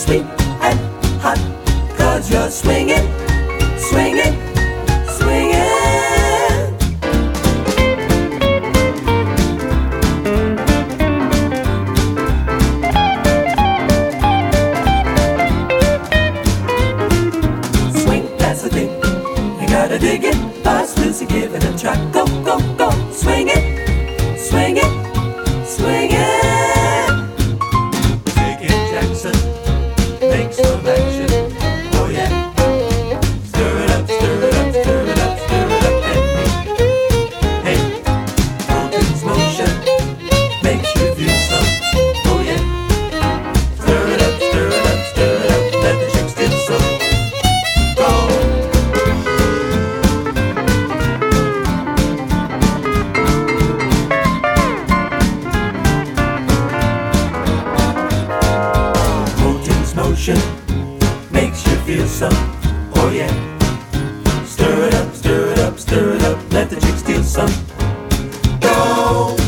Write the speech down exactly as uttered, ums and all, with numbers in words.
sweet and hot, 'cause you're swinging, swinging, swinging. Swing, that's the thing, you gotta dig it. Buzz Lucy, give it a try. Go, go, go, swing it, swing it, swing it. Take it, Jackson, make some action. Oh yeah. Stir it up, stir it up, stir it up, stir it up, and me. Hey, Colton's motion makes you feel some. Oh yeah. Stir it up, stir it up, stir it up, let the chicks feel some. Go. Colton's motion makes you feel some. Oh yeah. Stir it up, stir it up, stir it up, let the chicks steal some. Go.